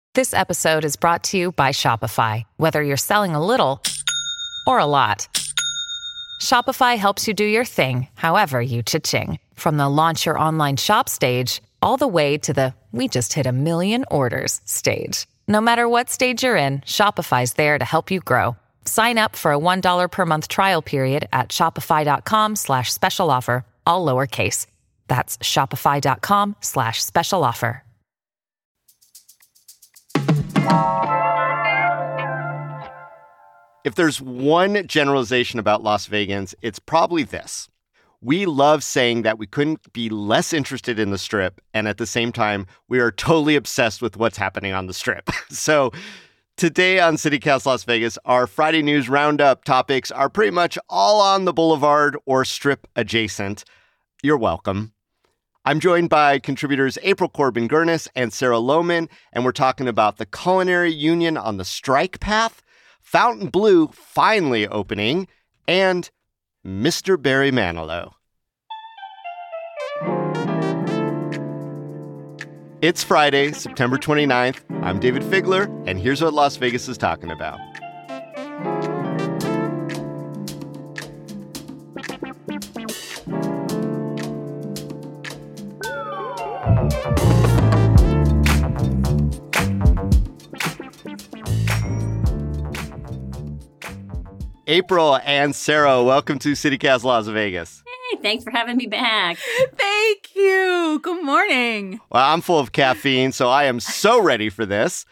This episode is brought to you by Shopify. Whether you're selling a little or a lot, Shopify helps you do your thing, however you cha-ching. From the launch your online shop stage, all the way to the we just hit 1 million orders stage. No matter what stage you're in, Shopify's there to help you grow. Sign up for a $1 per month trial period at shopify.com/special offer, all lowercase. That's shopify.com/special offer. If there's one generalization about Las Vegans, it's probably this. We love saying that we couldn't be less interested in the Strip, and at the same time, we are totally obsessed with what's happening on the Strip. So today on CityCast Las Vegas, our Friday News Roundup topics are pretty much all on the Boulevard or Strip adjacent. You're welcome. I'm joined by contributors April Corbin-Gurnis and Sarah Lohman, and we're talking about the Culinary Union on the strike path, Fontainebleau finally opening, and Mr. Barry Manilow. It's Friday, September 29th. I'm David Figler, and here's what Las Vegas is talking about. April and Sarah, welcome to CityCast Las Vegas. Hey, thanks for having me back. Thank you. Good morning. Well, I'm full of caffeine, so I am so ready for this.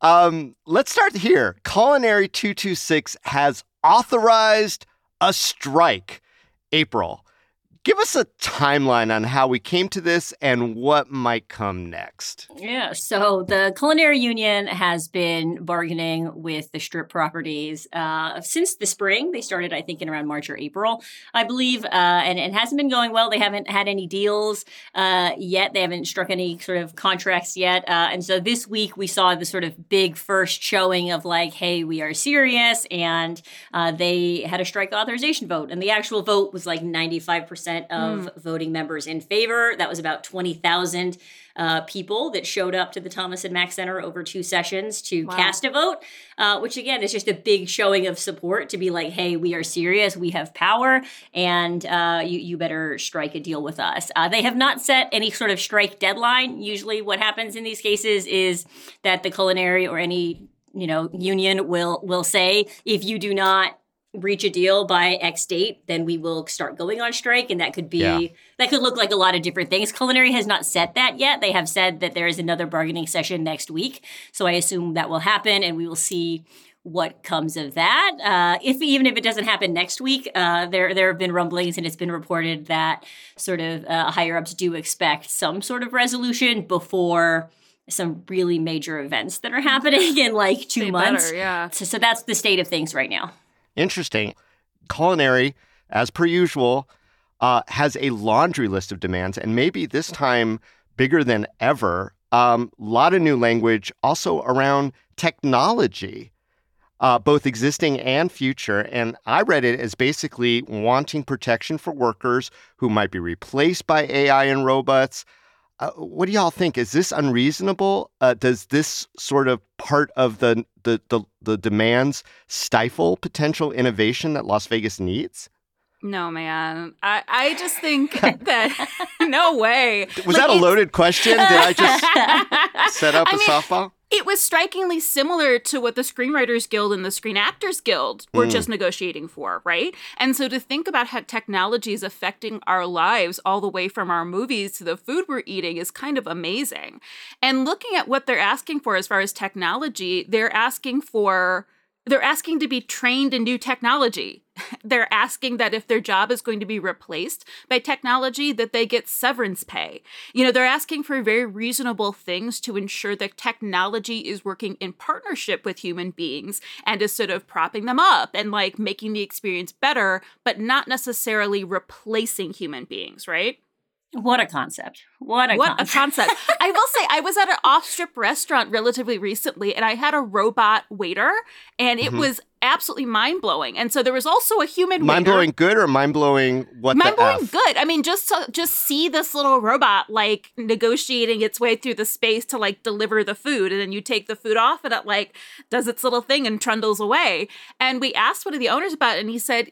Let's start here. Culinary 226 has authorized a strike. April, give us a timeline on how we came to this and what might come next. Yeah, so the Culinary Union has been bargaining with the Strip properties since the spring. They started, I think, in around March or April, I believe, and it hasn't been going well. They haven't had any deals yet. They haven't struck any sort of contracts yet. And so this week we saw the sort of big first showing of like, hey, we are serious. And they had a strike authorization vote. And the actual vote was like 95% of voting members in favor. That was about 20,000 people that showed up to the Thomas and Mack Center over 2 sessions to cast a vote, which again is just a big showing of support to be like, hey, we are serious, we have power, and you better strike a deal with us. They have not set any sort of strike deadline. Usually what happens in these cases is that the culinary or any union will say, if you do not reach a deal by X date, then we will start going on strike. And that could be, that could look like a lot of different things. Culinary has not said that yet. They have said that there is another bargaining session next week. So I assume that will happen and we will see what comes of that. Even if it doesn't happen next week, there have been rumblings and it's been reported that sort of higher ups do expect some sort of resolution before some really major events that are happening in like 2 months. So that's the state of things right now. Interesting. Culinary, as per usual, has a laundry list of demands, and maybe this time bigger than ever. A lot of new language also around technology, both existing and future. And I read it as basically wanting protection for workers who might be replaced by AI and robots. What do y'all think? Is this unreasonable? Does this sort of part of the demands stifle potential innovation that Las Vegas needs? No, man. I just think that no way. Was that a loaded question? Did I just set up a softball? It was strikingly similar to what the Screenwriters Guild and the Screen Actors Guild were just negotiating for, right? And so to think about how technology is affecting our lives all the way from our movies to the food we're eating is kind of amazing. And looking at what they're asking for as far as technology, they're asking to be trained in new technology. They're asking that if their job is going to be replaced by technology, that they get severance pay. They're asking for very reasonable things to ensure that technology is working in partnership with human beings and is sort of propping them up and like making the experience better, but not necessarily replacing human beings, right? What a concept. What a concept. I will say, I was at an off-strip restaurant relatively recently, and I had a robot waiter, and it was absolutely mind-blowing. And so there was also a human mind-blowing good or mind-blowing what mind-blowing the F? good. I mean, just see this little robot like negotiating its way through the space to like deliver the food, and then you take the food off and it like does its little thing and trundles away. And we asked one of the owners about it, and he said,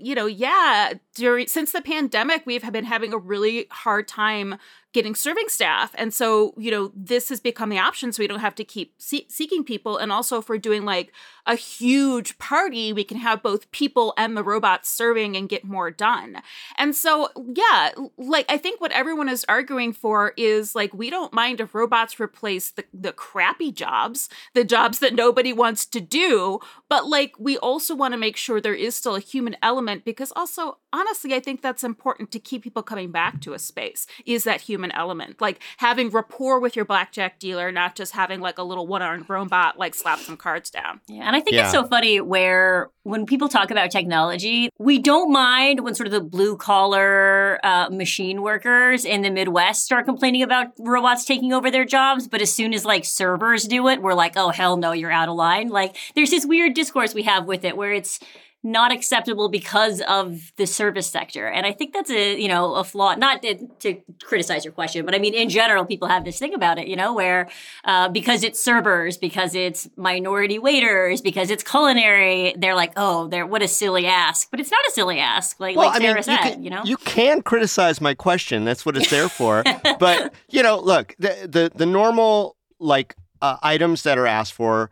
since the pandemic, we've been having a really hard time getting serving staff. And so, this has become the option, so we don't have to keep seeking people. And also, if we're doing like a huge party, we can have both people and the robots serving and get more done. And so, yeah, like I think what everyone is arguing for is like, we don't mind if robots replace the crappy jobs, the jobs that nobody wants to do. But like, we also want to make sure there is still a human element, because also, honestly, I think that's important to keep people coming back to a space, is that human element, like having rapport with your blackjack dealer, not just having like a little one-armed robot like slap some cards down. Yeah, and I think it's so funny where when people talk about technology, we don't mind when sort of the blue-collar machine workers in the Midwest start complaining about robots taking over their jobs, but as soon as like servers do it, we're like, oh, hell no, you're out of line. Like there's this weird discourse we have with it where it's not acceptable because of the service sector. And I think that's a flaw, not to criticize your question, but I mean, in general, people have this thing about it, where because it's servers, because it's minority waiters, because it's culinary, they're like, oh, what a silly ask. But it's not a silly ask, like Sarah said, You can criticize my question. That's what it's there for. But, look, the normal, like, items that are asked for,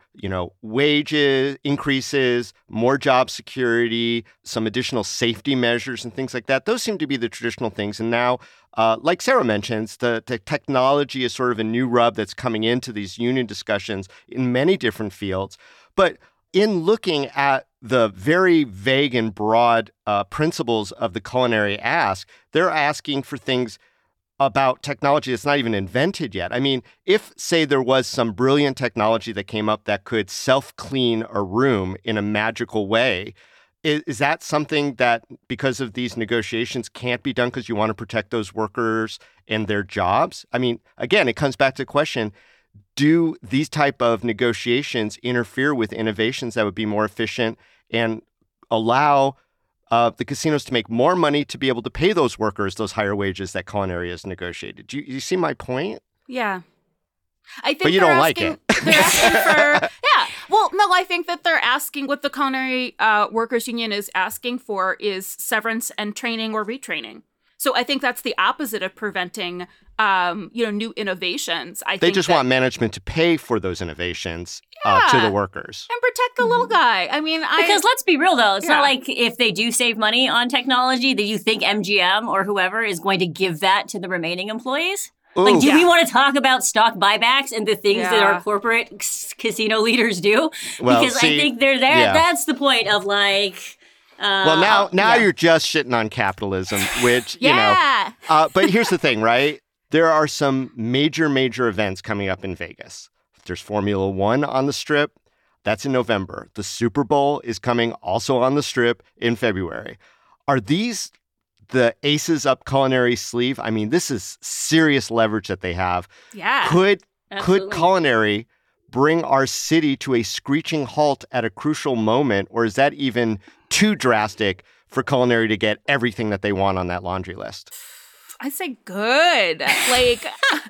wages increases, more job security, some additional safety measures and things like that. Those seem to be the traditional things. And now, like Sarah mentions, the technology is sort of a new rub that's coming into these union discussions in many different fields. But in looking at the very vague and broad principles of the culinary ask, they're asking for things about technology that's not even invented yet. I mean, if, say, there was some brilliant technology that came up that could self-clean a room in a magical way, is that something that, because of these negotiations, can't be done because you want to protect those workers and their jobs? I mean, again, it comes back to the question, do these type of negotiations interfere with innovations that would be more efficient and allow the casinos to make more money to be able to pay those workers those higher wages that culinary has negotiated? Do you see my point? Yeah. I think but you don't like it. They're asking for, yeah. Well, no, I think that they're asking, what the Culinary Workers Union is asking for is severance and training or retraining. So I think that's the opposite of preventing, new innovations. They just want management to pay for those innovations to the workers. And protect the little guy. I mean, because let's be real, though. It's not like if they do save money on technology, that you think MGM or whoever is going to give that to the remaining employees? Ooh. Like, do we want to talk about stock buybacks and the things that our corporate casino leaders do? Well, because I think they're there. Yeah. That's the point of like... well, now you're just shitting on capitalism, which, but here's the thing, right? There are some major events coming up in Vegas. There's Formula One on the Strip. That's in November. The Super Bowl is coming also on the Strip in February. Are these the aces up culinary sleeve? I mean, this is serious leverage that they have. Yeah. Could culinary bring our city to a screeching halt at a crucial moment, or is that even too drastic for culinary to get everything that they want on that laundry list? I say good. Like,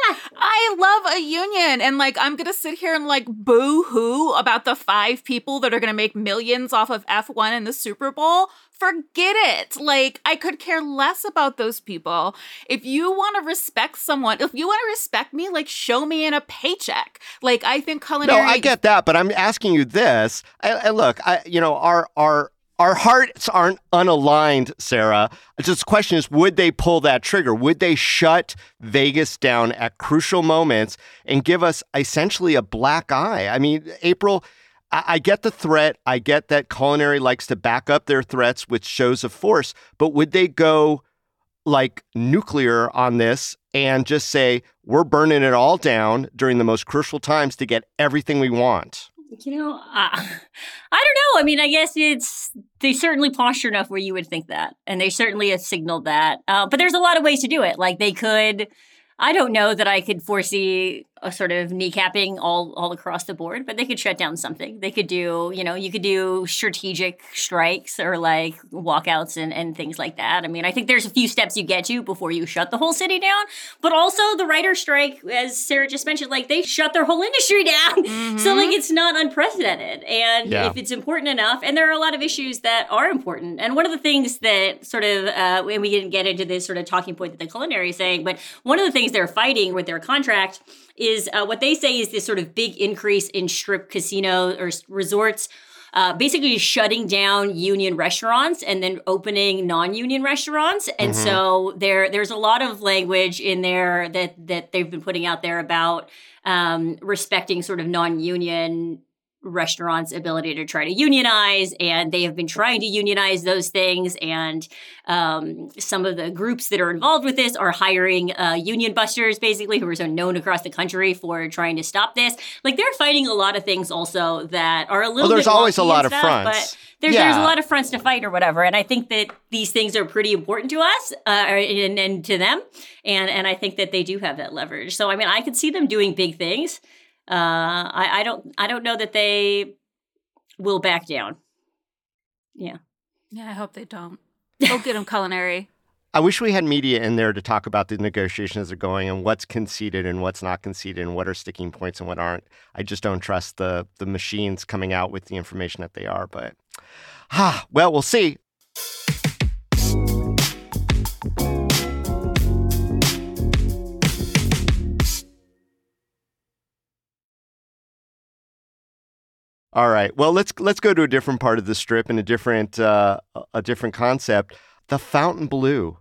I love a union. And like, I'm going to sit here and like boo-hoo about the 5 people that are going to make millions off of F1 in the Super Bowl. Forget it. Like, I could care less about those people. If you want to respect someone, if you want to respect me, like, show me in a paycheck. Like, I think culinary... No, I get that, but I'm asking you this. Look, our hearts aren't unaligned, Sarah. Just the question is, would they pull that trigger? Would they shut Vegas down at crucial moments and give us essentially a black eye? I mean, April, I get the threat. I get that culinary likes to back up their threats with shows of force, but would they go like nuclear on this and just say, we're burning it all down during the most crucial times to get everything we want? I don't know. I mean, I guess they certainly posture enough where you would think that. And they certainly have signaled that. But there's a lot of ways to do it. Like they could, I don't know that I could foresee sort of kneecapping all across the board, but they could shut down something. They could do, you could do strategic strikes or like walkouts and things like that. I mean, I think there's a few steps you get to before you shut the whole city down, but also the writer's strike, as Sarah just mentioned, like they shut their whole industry down. Mm-hmm. So like it's not unprecedented. And if it's important enough, and there are a lot of issues that are important. And one of the things that sort of, and we didn't get into this sort of talking point that the Culinary is saying, but one of the things they're fighting with their contract is what they say is this sort of big increase in strip casino or resorts, basically shutting down union restaurants and then opening non-union restaurants. And so there's a lot of language in there that they've been putting out there about respecting sort of non-union restaurants' ability to try to unionize, and they have been trying to unionize those things. And some of the groups that are involved with this are hiring union busters, basically, who are so known across the country for trying to stop this. Like they're fighting a lot of things also that are a little. Well, there's bit always a lot of stuff, fronts. But there's a lot of fronts to fight or whatever. And I think that these things are pretty important to us and to them. And I think that they do have that leverage. So I mean, I could see them doing big things. I don't know that they will back down. Yeah. Yeah, I hope they don't. Go get them, Culinary. I wish we had media in there to talk about the negotiations that are going and what's conceded and what's not conceded and what are sticking points and what aren't. I just don't trust the machines coming out with the information that they are. But, well, we'll see. All right. Well, let's go to a different part of the Strip and a different concept. The Fontainebleau,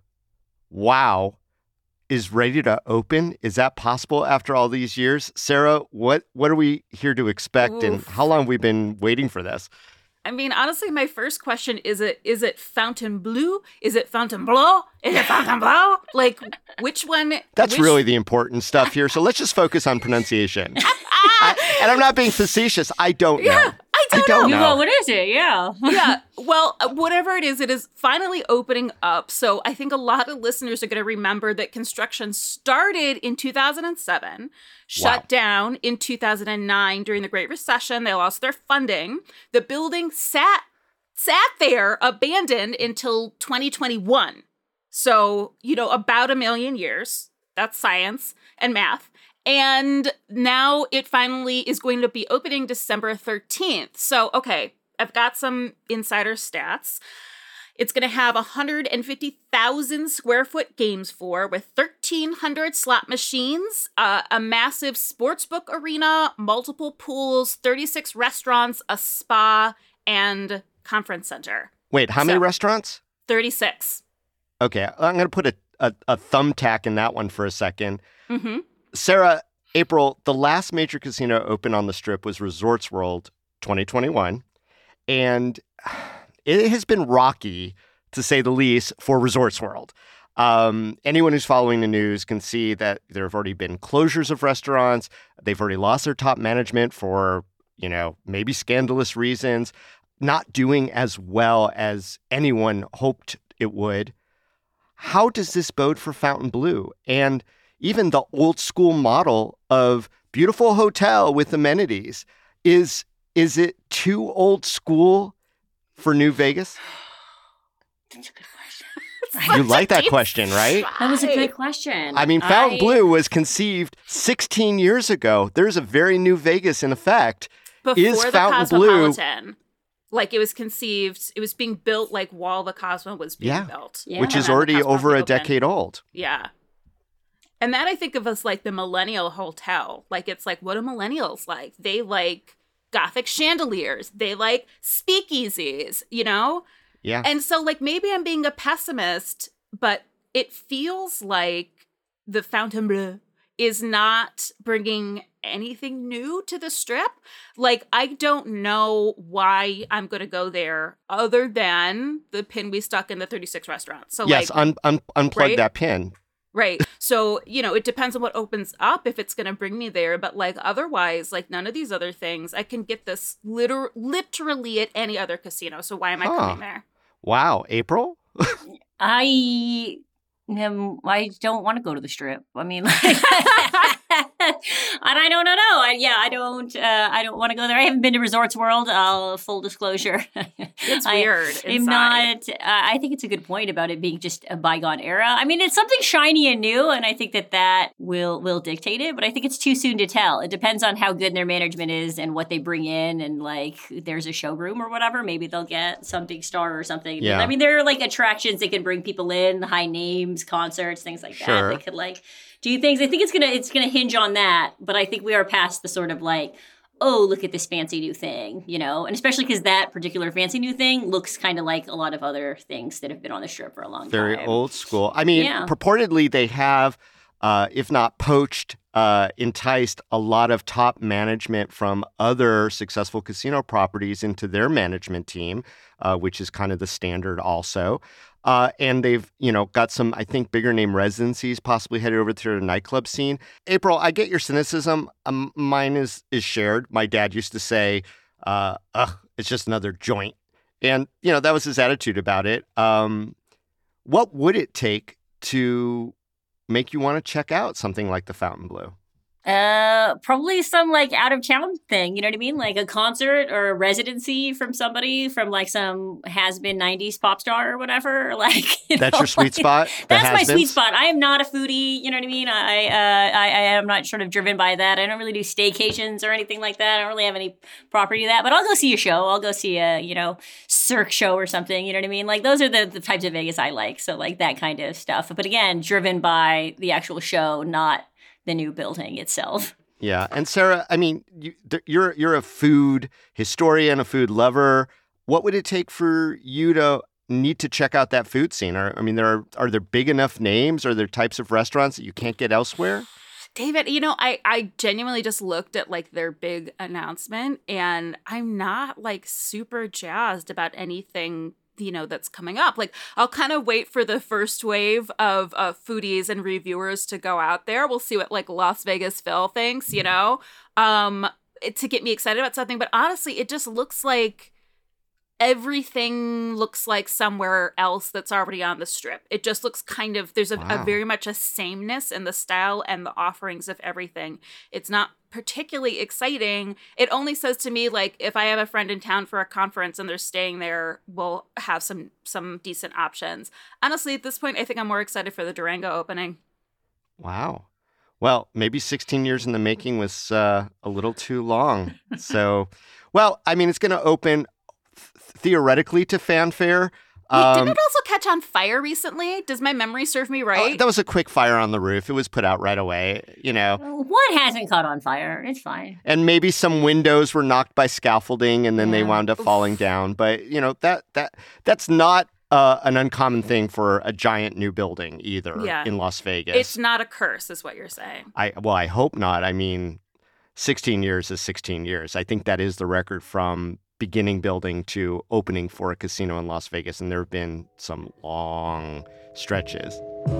wow, is ready to open. Is that possible after all these years? Sarah, what are we here to expect, and how long have we been waiting for this? I mean, honestly, my first question is it Fontainebleau? Is it Fontainebleau? Is it Fontainebleau? Like, which one? That's really the important stuff here. So let's just focus on pronunciation. And I'm not being facetious. I don't know. I don't know. Well, what is it? Yeah. Yeah. Well, whatever it is finally opening up. So I think a lot of listeners are going to remember that construction started in 2007, shut down in 2009 during the Great Recession. They lost their funding. The building sat there abandoned until 2021. So, about a million years. That's science and math. And now it finally is going to be opening December 13th. So, okay, I've got some insider stats. It's going to have 150,000 square foot games floor with 1,300 slot machines, a massive sportsbook arena, multiple pools, 36 restaurants, a spa, and conference center. Wait, how many restaurants? 36. Okay, I'm going to put a thumbtack in that one for a second. Mm-hmm. Sarah, April, the last major casino open on the Strip was Resorts World 2021, and it has been rocky, to say the least, for Resorts World. Anyone who's following the news can see that there have already been closures of restaurants. They've already lost their top management for, maybe scandalous reasons, not doing as well as anyone hoped it would. How does this bode for Fontainebleau? And even the old school model of beautiful hotel with amenities, is it too old school for New Vegas? That's a good question. You like that question, right? That was a good question. I mean, Fontainebleau was conceived 16 years ago. There's a very New Vegas in effect. Before the Cosmopolitan. Like, it was conceived, it was being built like while the Cosmo was being built. Yeah. Which is already over a decade old. Yeah. And that I think of as like the millennial hotel. Like, it's like, what do millennials like? They like Gothic chandeliers. They like speakeasies, Yeah. And so, like, maybe I'm being a pessimist, but it feels like the Fontainebleau is not bringing anything new to the Strip. Like, I don't know why I'm going to go there other than the pin we stuck in the 36 restaurants. So, yes, unplug that pin. Right. So, it depends on what opens up if it's going to bring me there. But like otherwise, like none of these other things, I can get this literally at any other casino. So why am I coming there? Wow. April? I don't want to go to the Strip. I mean, I don't know. I don't want to go there. I haven't been to Resorts World. Full disclosure. It's weird. I'm not. I think it's a good point about it being just a bygone era. I mean, it's something shiny and new, and I think that will dictate it. But I think it's too soon to tell. It depends on how good their management is and what they bring in, and like there's a showroom or whatever. Maybe they'll get some big star or something. Yeah. I mean, there are like attractions that can bring people in, high names, concerts, things like that. They could like do things. I think it's gonna hinge on that, but I think we are past the sort of like, oh, look at this fancy new thing, you know, and especially because that particular fancy new thing looks kind of like a lot of other things that have been on the Strip for a long time. Very old school. I mean, purportedly they have, if not poached, enticed a lot of top management from other successful casino properties into their management team, which is kind of the standard also. And they've, got some, I think, bigger name residencies possibly headed over to the nightclub scene. April, I get your cynicism. Mine is shared. My dad used to say, it's just another joint. And, that was his attitude about it. What would it take to make you want to check out something like the Fontainebleau? Probably some like out of town thing, you know what I mean? Like a concert or a residency from somebody from like some has-been 90s pop star or whatever. Like that's your sweet spot? That's my sweet spot. I am not a foodie, you know what I mean? I am not sort of driven by that. I don't really do staycations or anything like that. I don't really have any property of that, but I'll go see a show. I'll go see a, Cirque show or something, you know what I mean? Like those are the types of Vegas I like. So like that kind of stuff. But again, driven by the actual show, not the new building itself. Yeah. And Sarah, I mean, you're a food historian, a food lover. What would it take for you to need to check out that food scene? Are there big enough names? Are there types of restaurants that you can't get elsewhere? David, I genuinely just looked at like their big announcement and I'm not like super jazzed about anything that's coming up. Like, I'll kind of wait for the first wave of foodies and reviewers to go out there. We'll see what like Las Vegas Phil thinks, to get me excited about something. But honestly, it just looks like everything looks like somewhere else that's already on the Strip. It just looks kind of, there's a very much a sameness in the style and the offerings of everything. It's not particularly exciting. It only says to me, like, if I have a friend in town for a conference and they're staying there, we'll have some decent options. Honestly, at this point, I think I'm more excited for the Durango opening. Wow. Well, maybe 16 years in the making was a little too long. So, well, I mean, it's going to open theoretically to fanfare. Wait, didn't it also catch on fire recently? Does my memory serve me right? That was a quick fire on the roof. It was put out right away, What hasn't caught on fire? It's fine. And maybe some windows were knocked by scaffolding and then they wound up falling down. But, that's not an uncommon thing for a giant new building either in Las Vegas. It's not a curse is what you're saying. I hope not. I mean, 16 years is 16 years. I think that is the record from beginning building to opening for a casino in Las Vegas, and there have been some long stretches.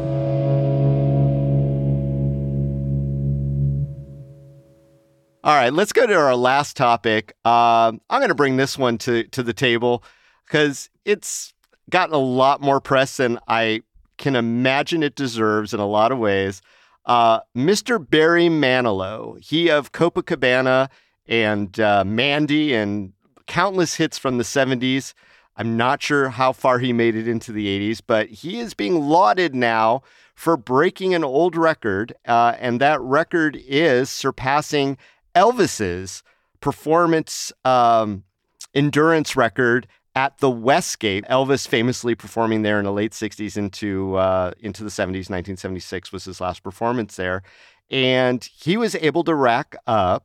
All right, let's go to our last topic. I'm going to bring this one to the table because it's gotten a lot more press than I can imagine it deserves in a lot of ways. Mr. Barry Manilow, he of Copacabana and Mandy and countless hits from the 70s. I'm not sure how far he made it into the 80s, but he is being lauded now for breaking an old record, and that record is surpassing Elvis's performance endurance record at the Westgate. Elvis famously performing there in the late 60s into the 70s. 1976 was his last performance there, and he was able to rack up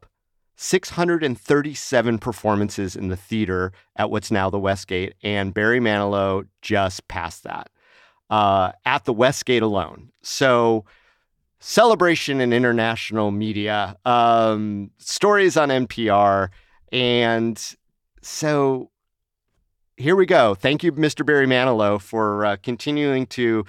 637 performances in the theater at what's now the Westgate, and Barry Manilow just passed that at the Westgate alone. So, celebration in international media, stories on NPR, and so here we go. Thank you, Mr. Barry Manilow, for continuing to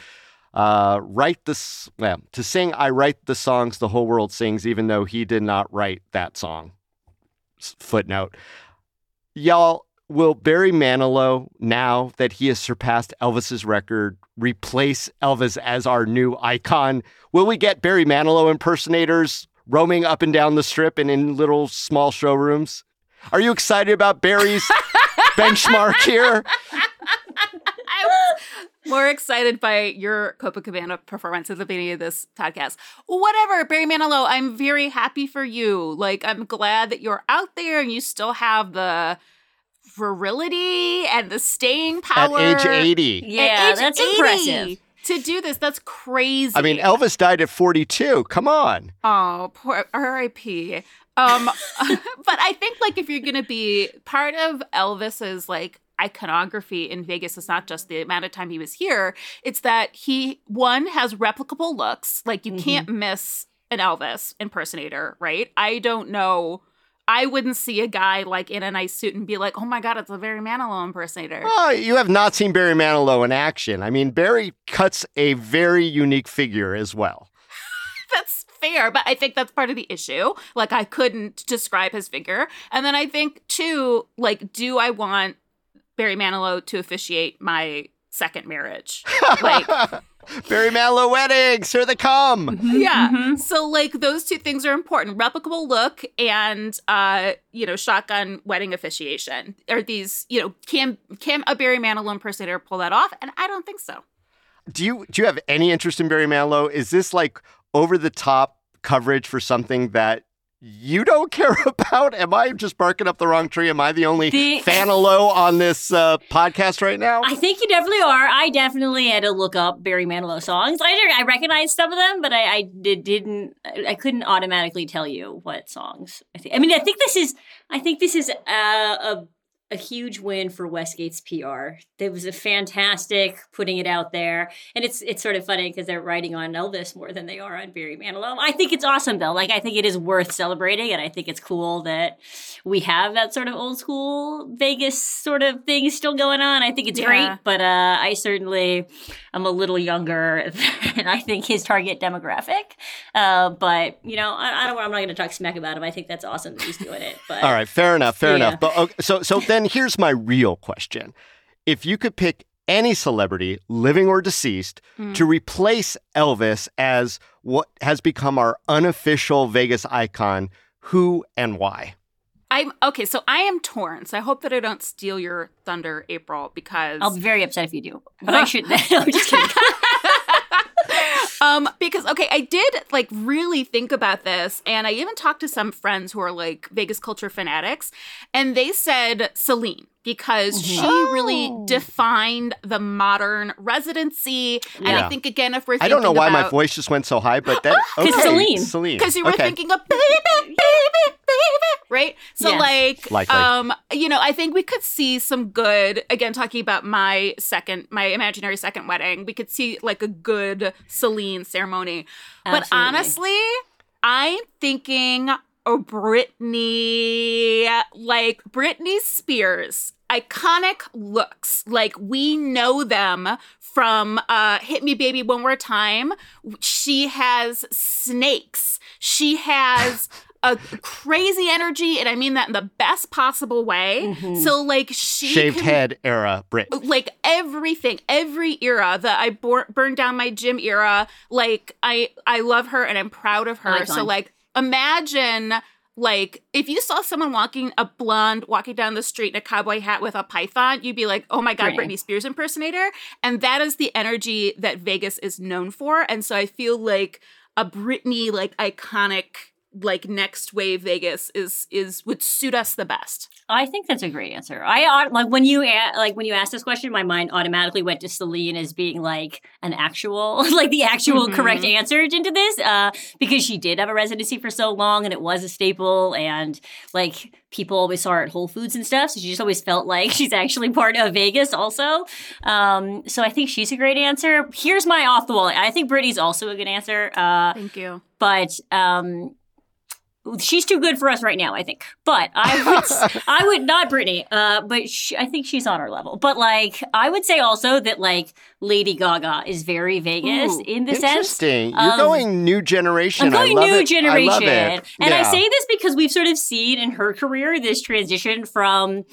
sing I Write the Songs the Whole World Sings, even though he did not write that song. Footnote. Y'all, will Barry Manilow, now that he has surpassed Elvis's record, replace Elvis as our new icon? Will we get Barry Manilow impersonators roaming up and down the Strip and in little small showrooms? Are you excited about Barry's benchmark here? I was more excited by your Copacabana performance at the beginning of this podcast. Whatever, Barry Manilow, I'm very happy for you. Like, I'm glad that you're out there and you still have the virility and the staying power. At age 80. Yeah, that's impressive. To do this, that's crazy. I mean, Elvis died at 42. Come on. Oh, poor R.I.P. But I think, like, if you're going to be part of Elvis's, like, iconography in Vegas, it's not just the amount of time he was here. It's that he, one, has replicable looks. Like, you can't miss an Elvis impersonator, right? I don't know. I wouldn't see a guy, like, in a nice suit and be like, oh, my God, it's a Barry Manilow impersonator. Oh, you have not seen Barry Manilow in action. I mean, Barry cuts a very unique figure as well. That's fair, but I think that's part of the issue. Like, I couldn't describe his figure. And then I think, too, like, do I want Barry Manilow to officiate my second marriage? Like, Barry Manilow weddings, here they come. yeah. So, like, those two things are important. Replicable look and, shotgun wedding officiation. Are these, can a Barry Manilow impersonator pull that off? And I don't think so. Do you have any interest in Barry Manilow? Is this like over-the-top coverage for something that you don't care about? Am I just barking up the wrong tree? Am I the only Fanilow on this podcast right now? I think you definitely are. I definitely had to look up Barry Manilow songs. I recognized some of them, but I couldn't automatically tell you what songs. I think this is a huge win for Westgate's PR. It was a fantastic putting it out there. And it's sort of funny because they're writing on Elvis more than they are on Barry Manilow. I think it's awesome, though. Like, I think it is worth celebrating, and I think it's cool that we have that sort of old school Vegas sort of thing still going on. I think it's great, but I certainly am a little younger than I think his target demographic. But, I'm not going to talk smack about him. I think that's awesome that he's doing it. But, all right, fair enough. But okay, so then here's my real question. If you could pick any celebrity, living or deceased, to replace Elvis as what has become our unofficial Vegas icon, who and why? So I am torn. So I hope that I don't steal your thunder, April, because I'll be very upset if you do. But I shouldn't. No, I'm just kidding. Because, I did, like, really think about this, and I even talked to some friends who are, like, Vegas culture fanatics, and they said Celine, because she really defined the modern residency. And I think, again, if we're thinking I don't know why my voice just went so high, but that, okay, Celine. Because you were thinking of baby, right? So, likely. I think we could see some good, again, talking about my imaginary second wedding, we could see, like, a good Celine ceremony. Absolutely. But honestly, I'm thinking Britney Spears. Iconic looks. Like, we know them from Hit Me Baby One More Time. She has snakes. She has a crazy energy, and I mean that in the best possible way. So, like, she shaved head era Brit. Like, everything, every era, the I burned down my gym era. Like, I love her, and I'm proud of her. So, like, imagine, like, if you saw someone a blonde walking down the street in a cowboy hat with a python, you'd be like, oh my God, Britney Spears impersonator. And that is the energy that Vegas is known for. And so I feel like a Britney, like, iconic, like, next wave Vegas would suit us the best. I think that's a great answer. I when you asked this question, my mind automatically went to Celine as being like an actual, like, the actual correct answer into this, because she did have a residency for so long, and it was a staple, and, like, people always saw her at Whole Foods and stuff, so she just always felt like she's actually part of Vegas also. So I think she's a great answer. Here's my off the wall. I think Britney's also a good answer. Thank you. But she's too good for us right now, I think. But I would not Britney. But I think she's on our level. But, like, I would say also that, like, Lady Gaga is very Vegas in the sense. Interesting. You're going new generation. I'm going new generation. I love it. And I say this because we've sort of seen in her career this transition from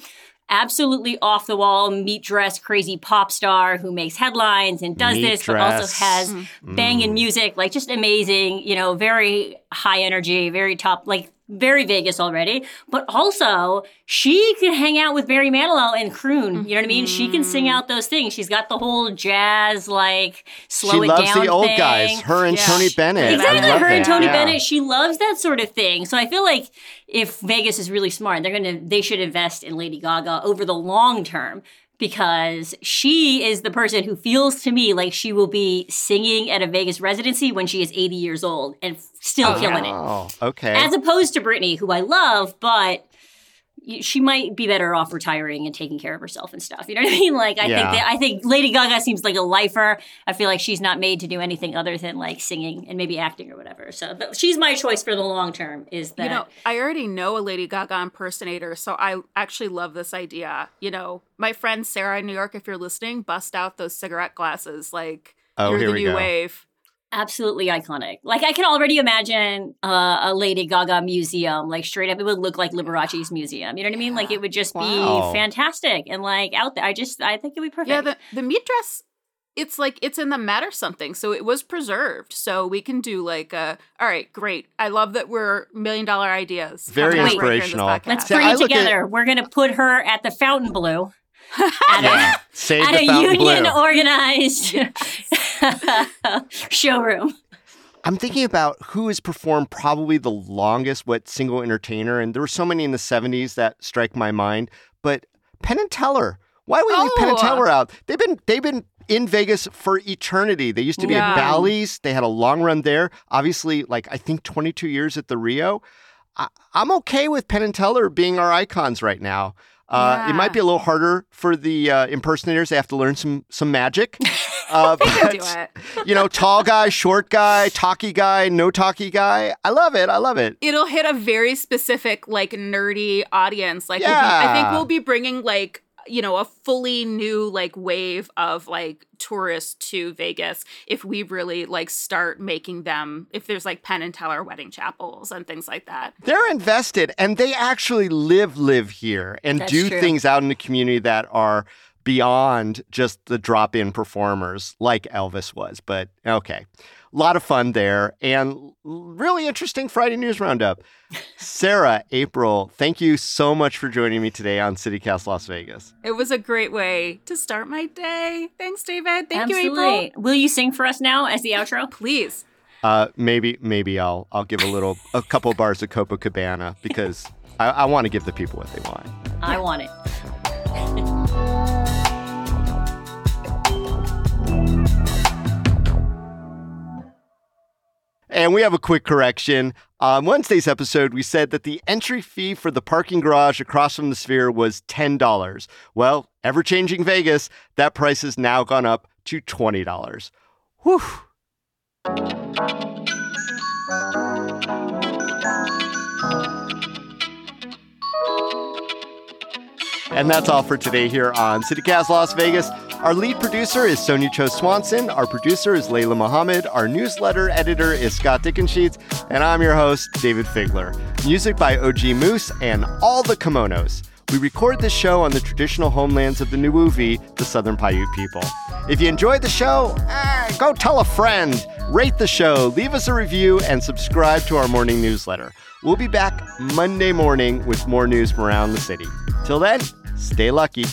absolutely off the wall, meat dress, crazy pop star who makes headlines and does this, but also has banging music, like just amazing, very high energy, very top, like very Vegas already. But also, she can hang out with Barry Manilow and croon. You know what I mean? She can sing out those things. She's got the whole jazz, like, slow it down thing. She loves the old guys. Her and Tony Bennett. Exactly, her and Tony Bennett. She loves that sort of thing. So I feel like if Vegas is really smart, they should invest in Lady Gaga over the long term, because she is the person who feels to me like she will be singing at a Vegas residency when she is 80 years old and still killing it. Oh, okay. As opposed to Britney, who I love, but she might be better off retiring and taking care of herself and stuff. You know what I mean? Like, I think Lady Gaga seems like a lifer. I feel like she's not made to do anything other than like singing and maybe acting or whatever. So she's my choice for the long term. Is that I already know a Lady Gaga impersonator, so I actually love this idea. My friend Sarah in New York, if you're listening, bust out those cigarette glasses. Like, you're the new wave. Absolutely iconic. Like, I can already imagine a Lady Gaga museum, like straight up, it would look like Liberace's museum. You know what I mean? Like, it would just be fantastic and like out there. I think it would be perfect. Yeah, the meat dress, it's like, it's in the Matter something. So it was preserved. So we can do like all right, great. I love that we're $1 million ideas. Very inspirational. Let's bring it together. We're going to put her at the Fontainebleau. at a union organized showroom. I'm thinking about who has performed probably the longest, what single entertainer, and there were so many in the 70s that strike my mind. But Penn and Teller, why would we leave Penn and Teller out? They've been in Vegas for eternity. They used to be at Bally's. They had a long run there. Obviously, like I think 22 years at the Rio. I'm okay with Penn and Teller being our icons right now. It might be a little harder for the impersonators. They have to learn some magic. They can do it. Tall guy, short guy, talky guy, no talky guy. I love it. It'll hit a very specific, like, nerdy audience. Like, I think we'll be bringing, like, a fully new, like, wave of, like, tourists to Vegas if we really, like, start making them, if there's, like, Penn and Teller wedding chapels and things like that. They're invested, and they actually live here and That's do true. things out in the community that are beyond just the drop-in performers like Elvis was. But, okay. A lot of fun there, and really interesting Friday News Roundup. Sarah, April, thank you so much for joining me today on CityCast Las Vegas. It was a great way to start my day. Thanks, David. Thank you, Absolutely. April. Will you sing for us now as the outro? Please. Maybe I'll give a couple bars of Copacabana because I want to give the people what they want. I want it. And we have a quick correction. On Wednesday's episode, we said that the entry fee for the parking garage across from the Sphere was $10. Well, ever-changing Vegas, that price has now gone up to $20. Whew. And that's all for today here on CityCast Las Vegas. Our lead producer is Sonia Cho Swanson. Our producer is Layla Mohammed. Our newsletter editor is Scott Dickensheets. And I'm your host, David Figler. Music by OG Moose and All the Kimonos. We record this show on the traditional homelands of the Nuuvi, the Southern Paiute people. If you enjoyed the show, go tell a friend, rate the show, leave us a review, and subscribe to our morning newsletter. We'll be back Monday morning with more news from around the city. Till then, stay lucky.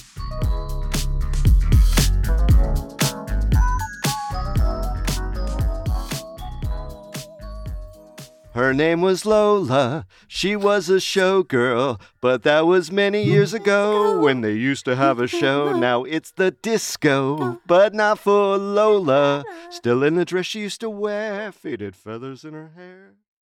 Her name was Lola, she was a showgirl, but that was many years ago when they used to have a show. Now it's the disco, but not for Lola. Still in the dress she used to wear, faded feathers in her hair.